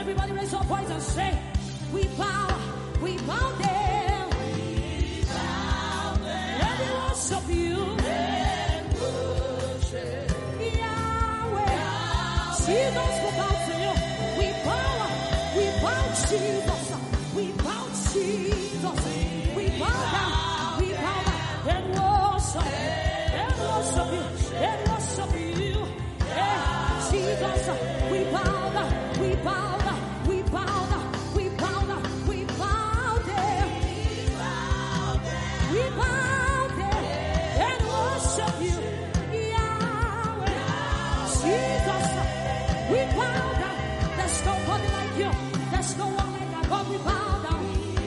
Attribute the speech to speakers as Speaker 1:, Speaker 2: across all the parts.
Speaker 1: Everybody raise your voice and say, we bow down. We bow down. And we worship you. Yahweh. Jesus, we bow to you. We bow Jesus. We bow Jesus. We bow down. We bow down. And worship you. And worship you. Yeah. Jesus, we bow down. We bow down. We bow down. We bow down. We bow down. We bow down and worship you, Yahweh. Jesus, we bow down. There's nobody like you. There's no one like our God. We bow down.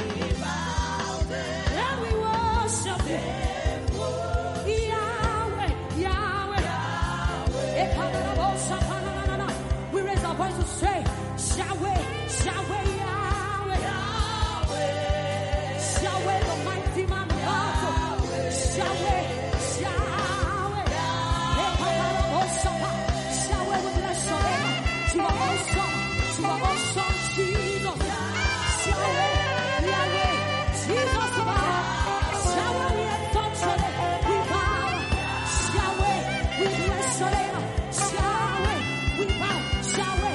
Speaker 1: And we worship you, Yahweh, Yahweh. We raise our voice to say, Yahweh, Yahweh, Yahweh. Yahweh, the mighty man of battle. Yahweh, Yahweh. Yahweh, we bless your name. You are awesome. You are awesome, Jesus. Yahweh, Yahweh, Jesus. Yahweh, we exalt your name. We bow. Yahweh, we bless your name. Yahweh, we bow. Yahweh,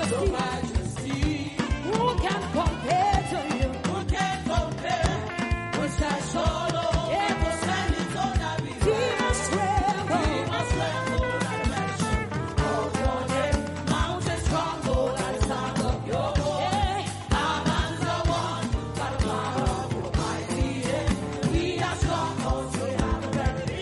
Speaker 1: majesty. Who can compare to you? Who can compare? Pues hay solo demons tremble. At mention of your name. Mountains crumble at the sound of your voice. Our hands are one by the power of your mighty hand. We are strongholds, we have a remedy.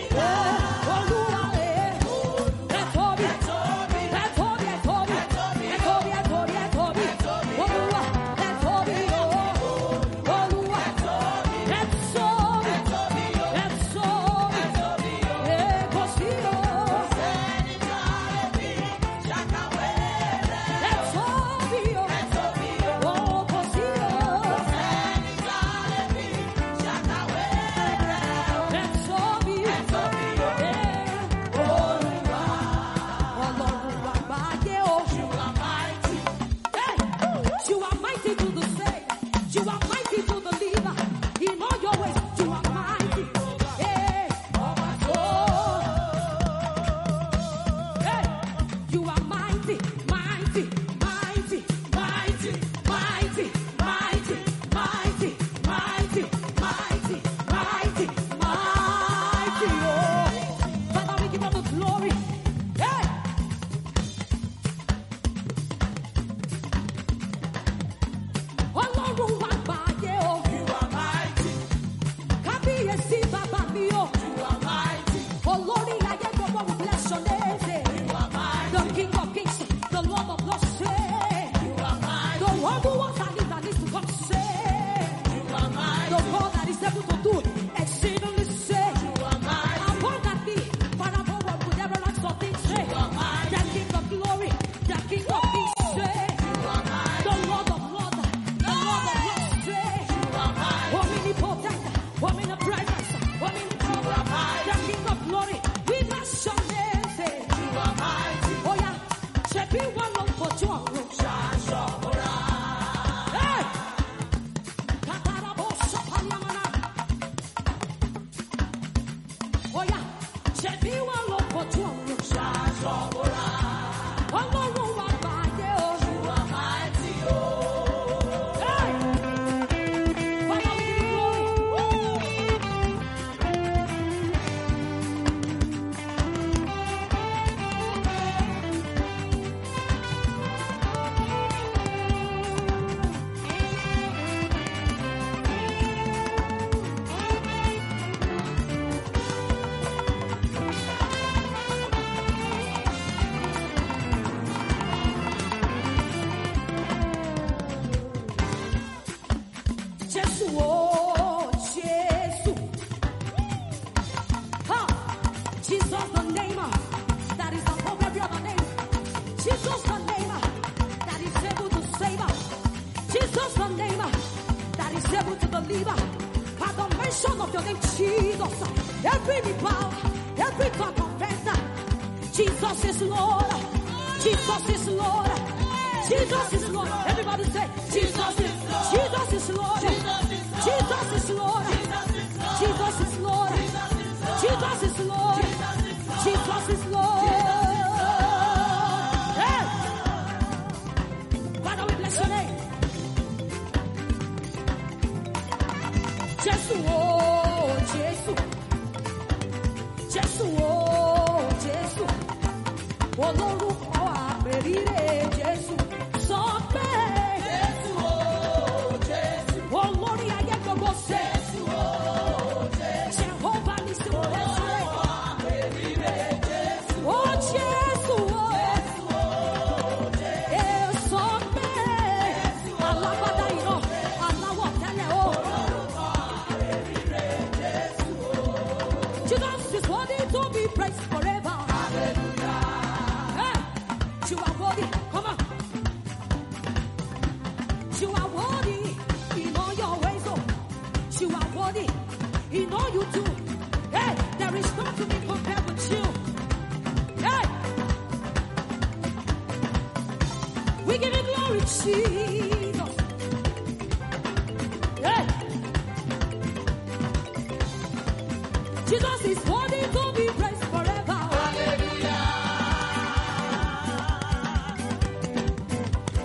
Speaker 2: Jesus is worthy to be praised forever. Hallelujah.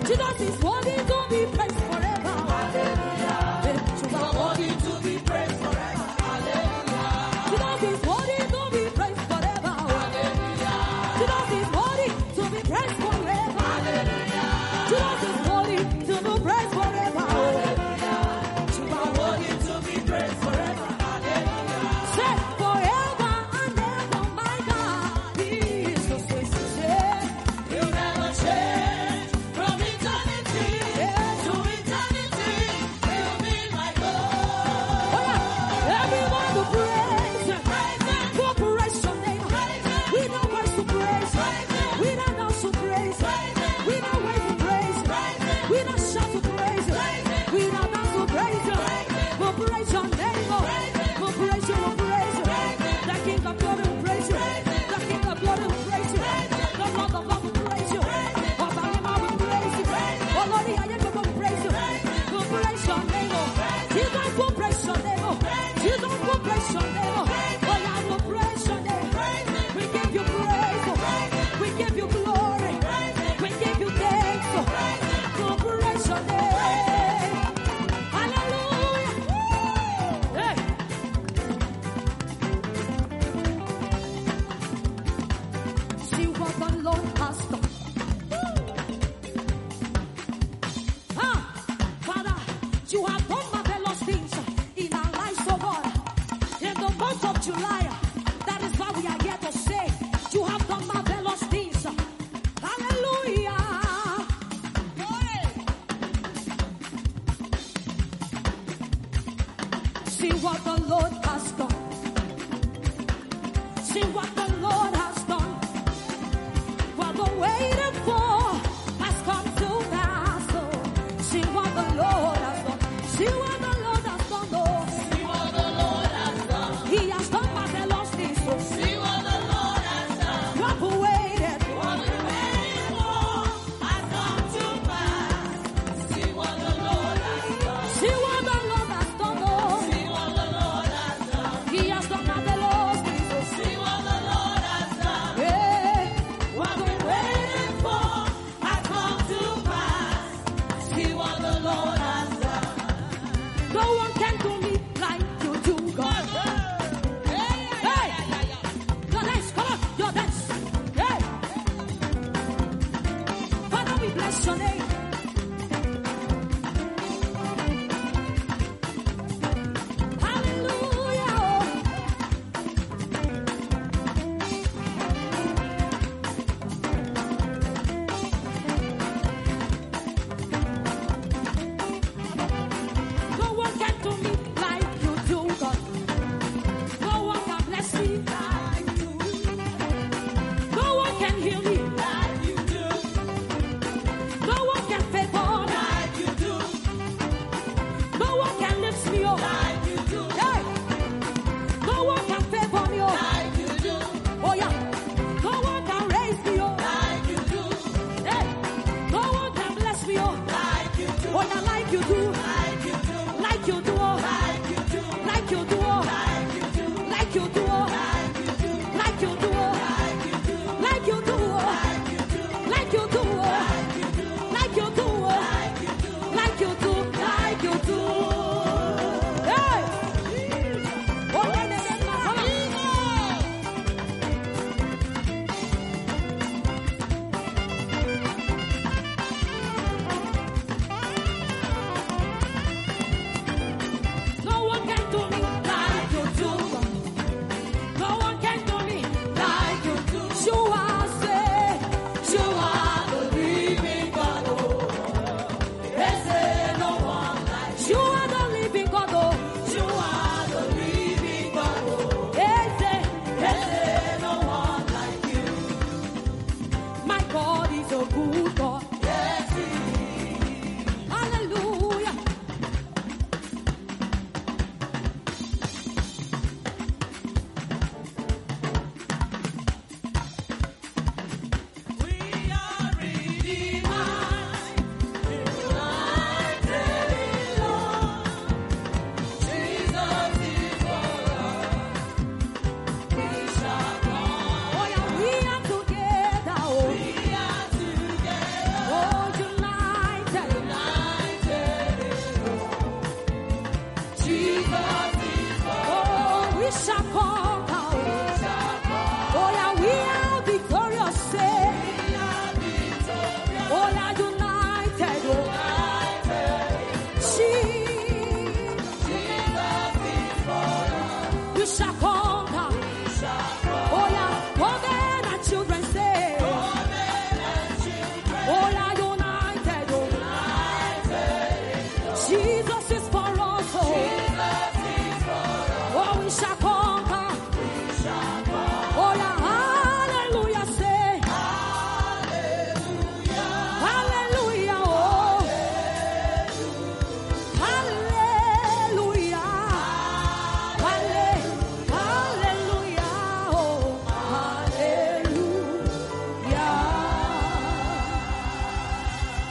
Speaker 1: Jesus is worthy to be praised forever. Hallelujah. You are worthy to be praised forever. Hallelujah. Jesus is worthy to be praised forever. Hallelujah. Jesus is worthy to be praised forever. Hallelujah. Jesus is worthy to be praised forever. Hallelujah. You are worthy to be praised forever. Hallelujah. Say forever and ever, my God. He is the same. You never change from eternity to eternity. You be my God. Oh yeah, everyone to praise Him. We'll praise Your name. We know words to praise. We don't know to praise. We know ways to praise. We don't shout to praise. We don't dance to praise. We'll praise Your name. We'll praise You. We'll praise You. The King of Glory will praise You. The King of Glory will praise You. The Lord of Lords will praise You. Oh, Balima will praise You. Oh, Lord, I am going to praise You. We'll praise Your name. Jesus will praise Your name. Jesus will praise Your name. Oh, I will praise Your name. We give You praise. We give You glory. We give You thanks. We'll praise Your name. Hallelujah. Hey. See what the Lord has done. Father, You have done marvelous things in our lives, oh God. In the month of July, that is why we are here to say, You have done marvelous things. Hallelujah. See what the Lord has done. See what the Lord has done. What the waiting for has come to pass. Oh, see what the Lord has done. See what the Lord has done. Oh, see what the Lord has done. He has done marvelous things. Oh, see what the Lord has done. What we waited for has come to pass. See what the Lord has done. See what the Lord has done. Oh, see what the Lord has done. He has done marvelous things. Oh, see what the Lord has done. Yeah. What we waited for has come to pass. See what the Lord has done. No one can do me like You do, God. Hey, your dance, come on, your dance. Hey, Father, we bless Your name.